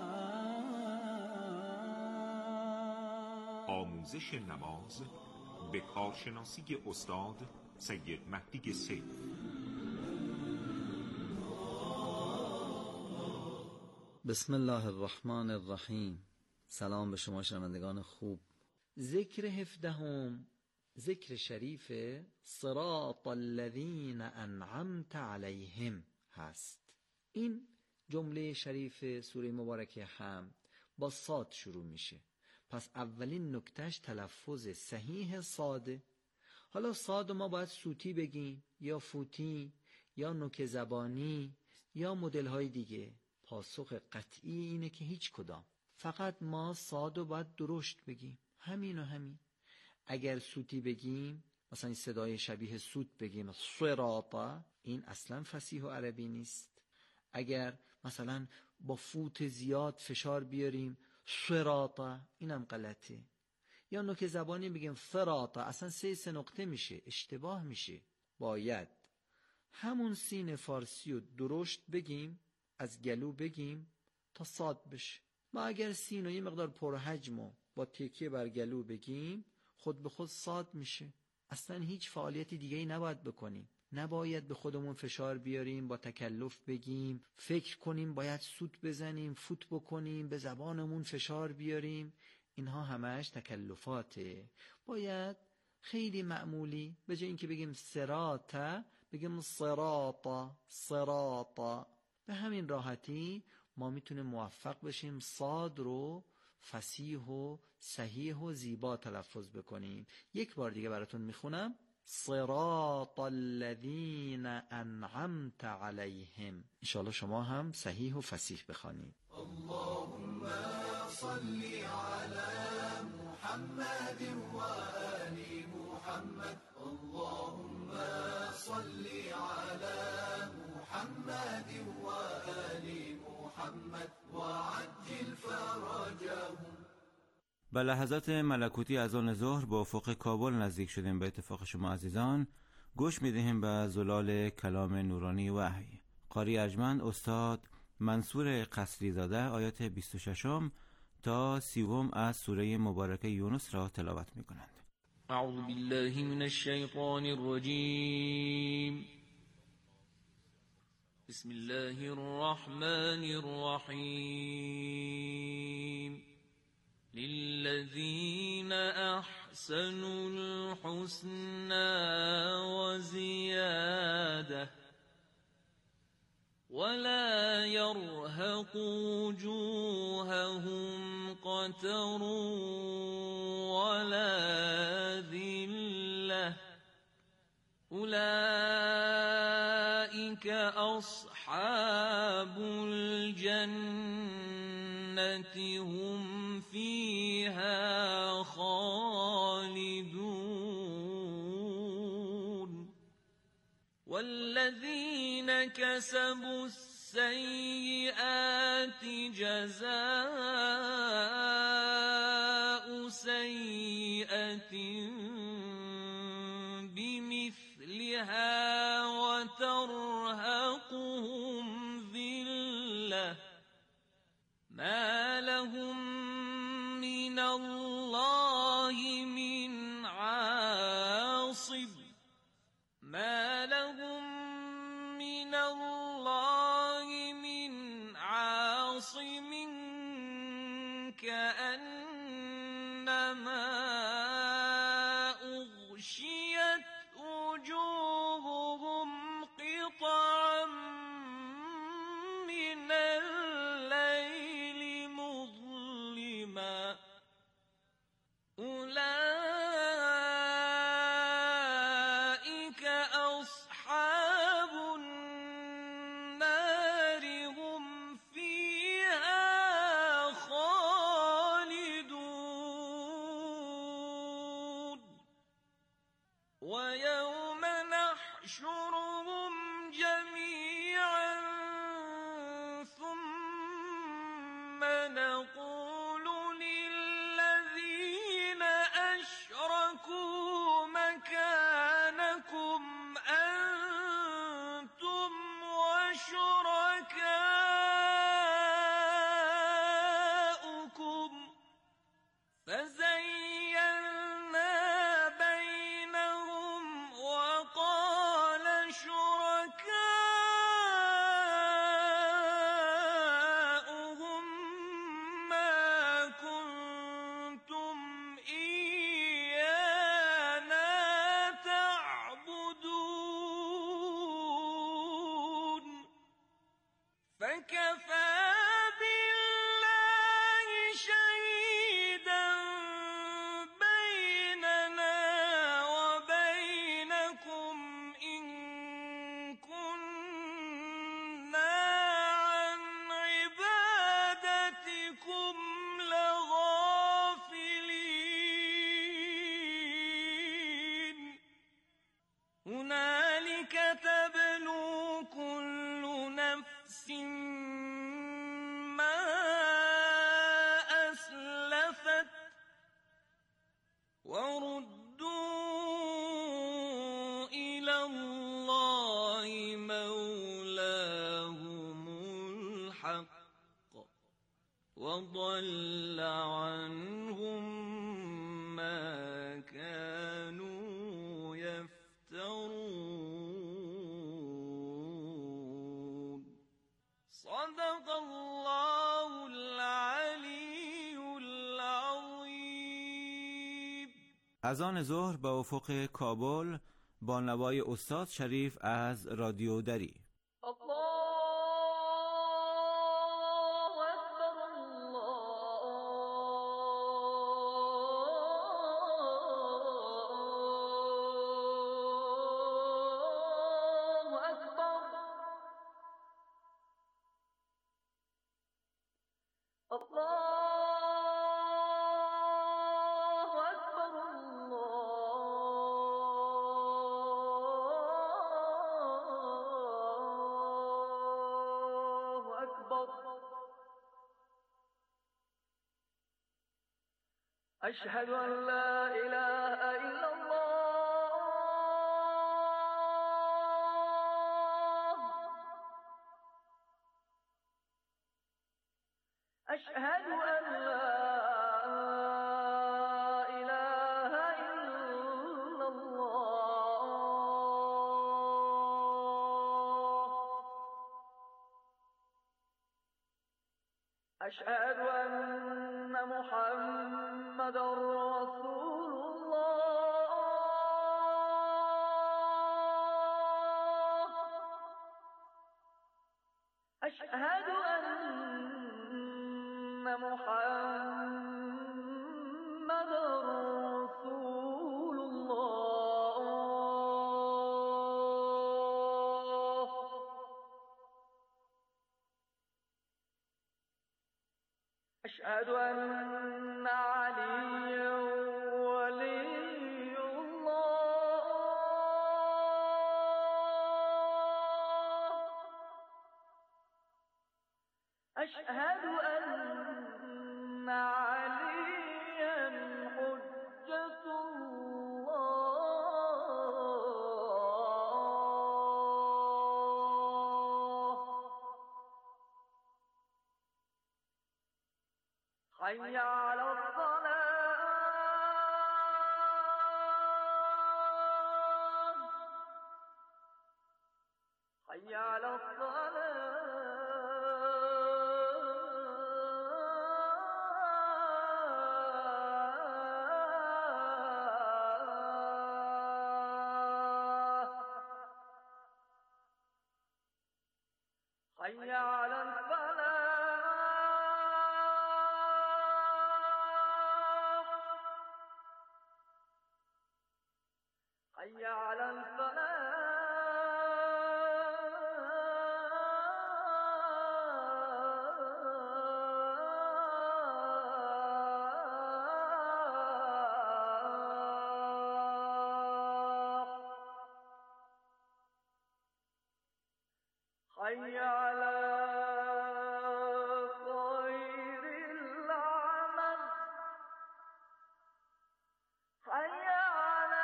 آموزش نماز به کارشناسی استاد سید مهدی سیف. بسم الله الرحمن الرحیم. سلام به شما شنوندگان خوب. ذکر 17 ذکر شریف صراط الذین انعمت علیهم هست. این جمله شریف سوره مبارکه حمد با صاد شروع میشه، پس اولین نکتهش تلفظ صحیح صاده. حالا صاد ما باید صوتی بگیم یا فوتی یا نوک زبانی یا مدل های دیگه؟ پاسخ قطعی اینه که هیچ کدام. فقط ما صاد رو باید درشت بگیم، همین و همین. اگر صوتی بگیم، مثلا این صدای شبیه صوت بگیم صراطا، این اصلا فصیح و عربی نیست. اگر مثلا با فوت زیاد فشار بیاریم صراطا، اینم غلطه. یا نوک زبانی بگیم فراطا، اصلا 3 نقطه میشه، اشتباه میشه. باید همون سین فارسی رو درشت بگیم، از گلو بگیم تا صاد بشه. ما اگر سین و یه مقدار پرحجم و با تکیه بر گلو بگیم، خود به خود صاد میشه. اصلا هیچ فعالیت دیگه ای نباید بکنیم. نباید به خودمون فشار بیاریم، با تکلف بگیم، فکر کنیم باید سوت بزنیم، فوت بکنیم، به زبانمون فشار بیاریم. اینها همش تکلفاته. باید خیلی معمولی، به جای اینکه بگیم صراطا بگیم صراطا صراطا. به همین راحتی ما میتونیم موفق بشیم صاد رو فصیح و صحیح و زیبا تلفظ بکنیم. یک بار دیگه براتون میخونم: صراط الذین انعمت علیهم. انشاءالله شما هم صحیح و فصیح بخوانید. اللهم صل على محمد و آل محمد. اللهم صل على محمد و آل محمد و عجل فرجهم. به لحظات ملکوتی اذان ظهر به افق کابل نزدیک شدیم. به اتفاق شما عزیزان گوش میدهیم به زلال کلام نورانی وحی. قاری ارجمند استاد منصور قصری زاده آیات 26 تا 30 از سوره مبارکه یونس را تلاوت میکنند. اعوذ بالله من الشیطان الرجیم. بسم الله الرحمن الرحیم. للذین احسنوا الحسنى وزیاده ولا يرهق وجوههم قتر ولا ذلة أولئك أصحاب الجنة هم فيها خالدون والذين كسبوا السيئات جزاء سيئة بمثلها وترهقهم ذلة ما لهم من الله من عاصم ما لهم من الله من عاصم كأنما أغشيت وجوههم قطعا من الليل مظلما أولئك أصحاب النار هم فيها خالدون ويوم نحشرهم جميعا ثم نقول للذين أشركوا مكانكم أنتم وشركاؤكم فزيّلنا بينهم الله مولاهم الحق وضل عنهم ما كانوا يفترون. صدق الله العلی العظیم. اذان ظهر به افق کابل با نوای استاد شریف از رادیو دری. أشهد أن لا إله إلا الله. أشهد أن لا إله إلا الله. أشهد أن محمد رسول الله. أشهد أن محمد رسول الله. أشهد أن عليا ولي الله. أشهد أن عليا حجة الله. حي على الصلاة. حي على الصلاة. حي على الفلاح. حي على الفلاح. حي على خير العمل. حي على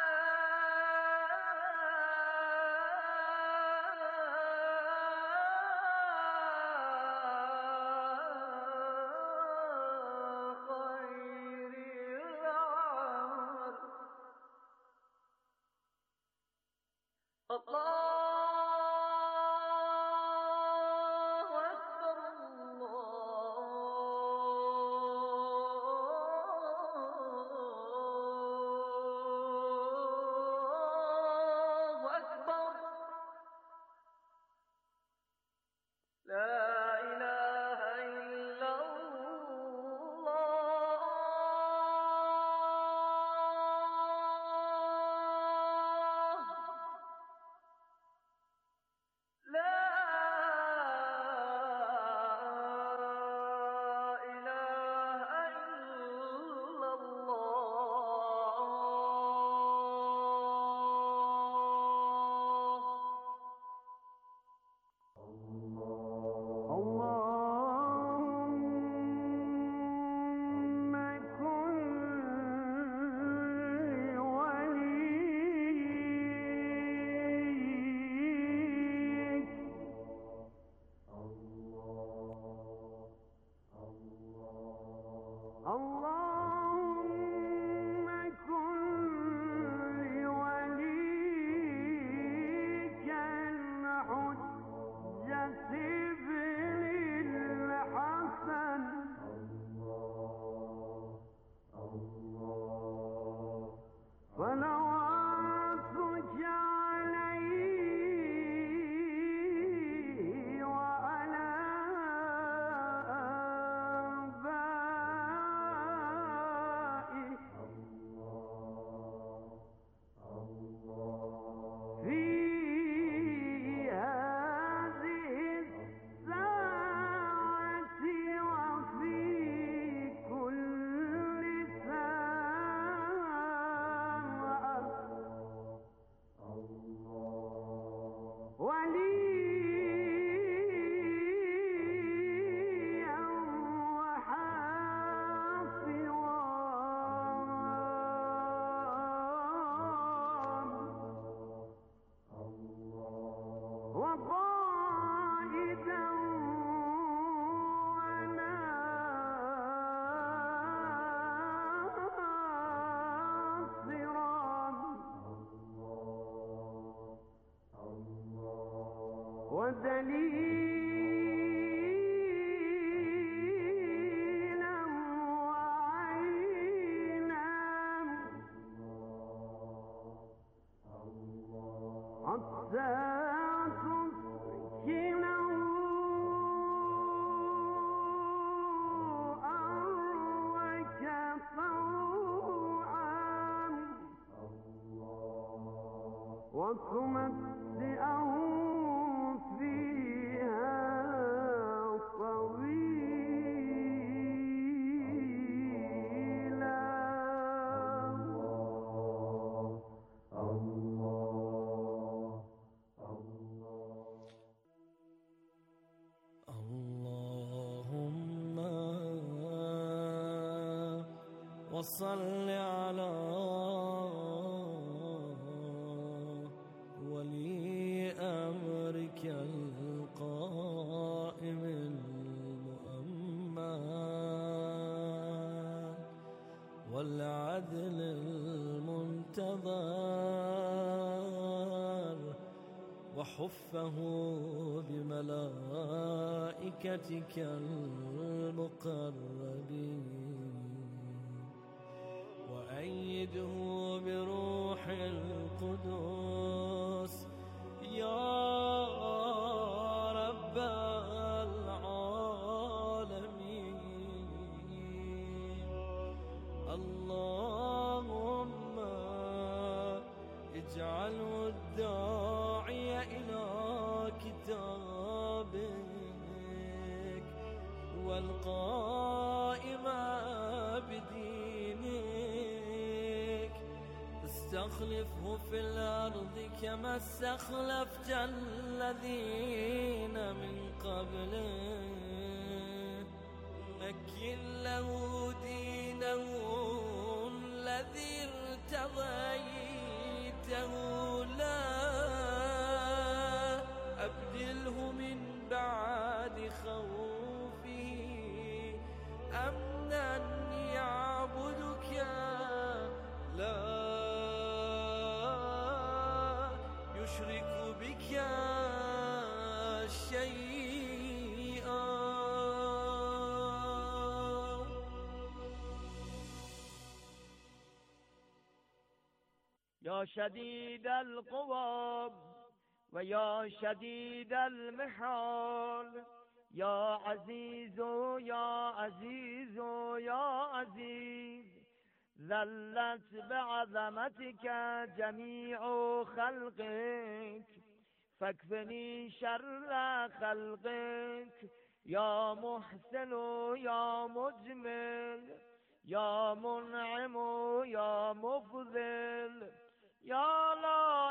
خير العمل. الله أكبر الله أكبر. لا إله إلا الله. ودليلا وعينا حتى تسكنه أرضك طوعا وتمتعه فيها طويلا. اللهم وصل على ولي أمرك القائم المؤمن والعدل المنتظر وحفه بملائكتك المقربين وأيده بروح القدس يا رب العالمين. اللهم اجعله الداعي إلى كتابك والقائم بدينك استخلفه في الأرض كما استخلفت الذين من قبله مكن له دينه الذي ارتضيته له أبدله من بعد خوفه أمنا يعبدك لا يشرك بك شيئا. يا شديد القوى ويا شديد المحال يا عزيز يا عزيز يا عزيز ذلت بعظمتك جميع خلقك فاكفني شر خلقك يا محسن يا مجمل يا منعم يا مفضل يا لا